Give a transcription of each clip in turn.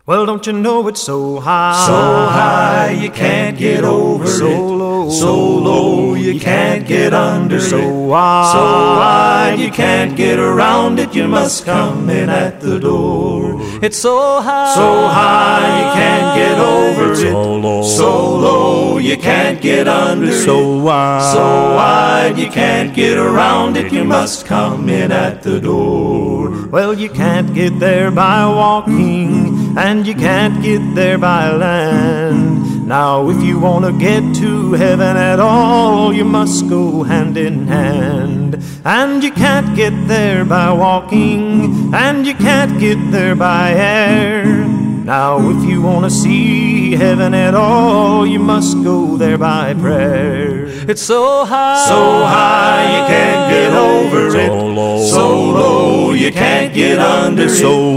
Well, don't you know it's so high? So high you can't get over so it. Low, so low you can't get under so it. Wide, so wide you can't get around it. You must come in at the door. It's so high, so high you can't get over it. So low you can't get under it. So wide you can't get around it. You must come in at the door. Well, you can't get there by walking, and you can't get there by land. Now, if you want to get to heaven at all, you must go hand in hand. And you can't get there by walking, and you can't get there by air. Now, if you want to see heaven at all, you must go there by prayer. It's so high you can't get over it. So low you can't get under it. So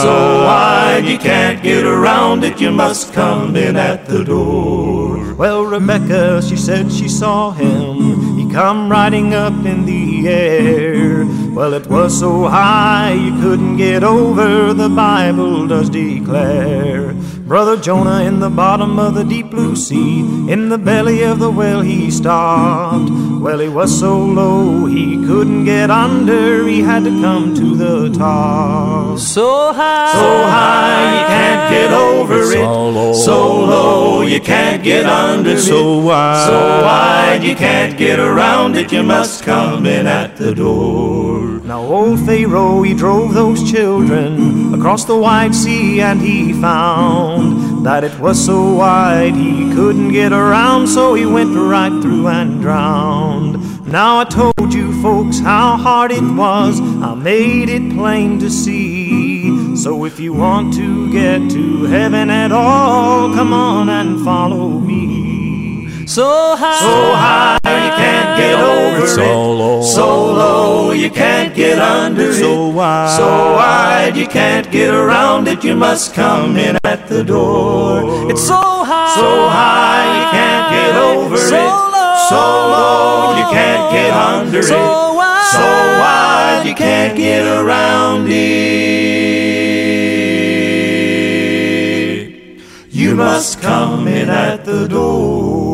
wide you can't get around it. You must come in at the door. Well, Rebecca, she said she saw him. He come riding up in the air. Well, it was so high you couldn't get over, the Bible does declare. Brother Jonah in the bottom of the deep blue sea, in the belly of the whale he stopped. Well, he was so low he couldn't get under, he had to come to the top. So high you can't get over it. So low you can't get under it. So wide you can't get around it. You must come in at the door. Now old Pharaoh, he drove those children across the wide sea, and he found that it was so wide he couldn't get around, so he went right through and drowned. Now I told you folks how hard it was, I made it plain to see. So if you want to get to heaven at all, come on and follow me. So high you can't get over it. So low you can't get under it. So wide you can't get around it. You must come in at the door. It's so high you can't get over it. So low you can't get under it. So wide you can't get around it. You must come in at the door.